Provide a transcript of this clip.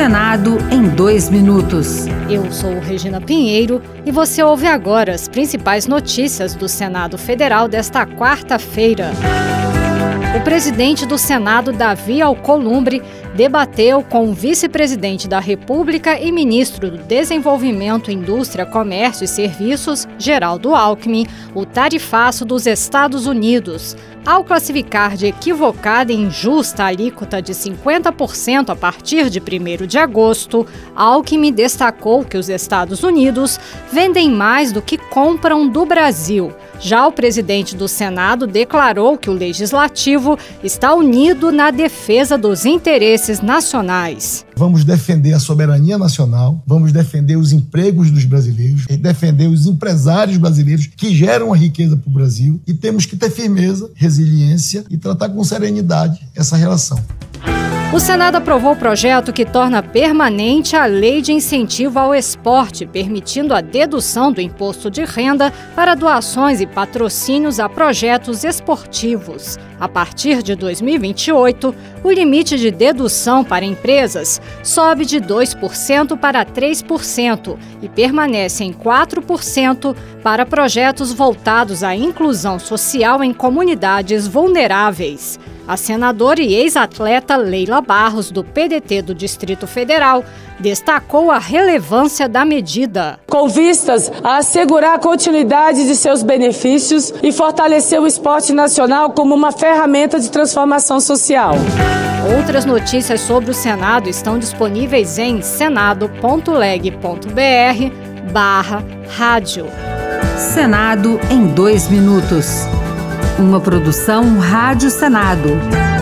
Senado em 2 minutos. Eu sou Regina Pinheiro e você ouve agora as principais notícias do Senado Federal desta quarta-feira. O presidente do Senado, Davi Alcolumbre, debateu com o vice-presidente da República e ministro do Desenvolvimento, Indústria, Comércio e Serviços, Geraldo Alckmin, o tarifaço dos Estados Unidos. Ao classificar de equivocada e injusta a alíquota de 50% a partir de 1º de agosto, Alckmin destacou que os Estados Unidos vendem mais do que compram do Brasil. Já o presidente do Senado declarou que o Legislativo está unido na defesa dos interesses nacionais. Vamos defender a soberania nacional, vamos defender os empregos dos brasileiros, defender os empresários brasileiros que geram a riqueza para o Brasil e temos que ter firmeza, resiliência e tratar com serenidade essa relação. O Senado aprovou o projeto que torna permanente a Lei de Incentivo ao Esporte, permitindo a dedução do imposto de renda para doações e patrocínios a projetos esportivos. A partir de 2028, o limite de dedução para empresas sobe de 2% para 3% e permanece em 4% para projetos voltados à inclusão social em comunidades vulneráveis. A senadora e ex-atleta Leila Barros, do PDT do Distrito Federal, destacou a relevância da medida. Com vistas a assegurar a continuidade de seus benefícios e fortalecer o esporte nacional como uma ferramenta de transformação social. Outras notícias sobre o Senado estão disponíveis em senado.leg.br/rádio. Senado em 2 minutos. Uma produção Rádio Senado.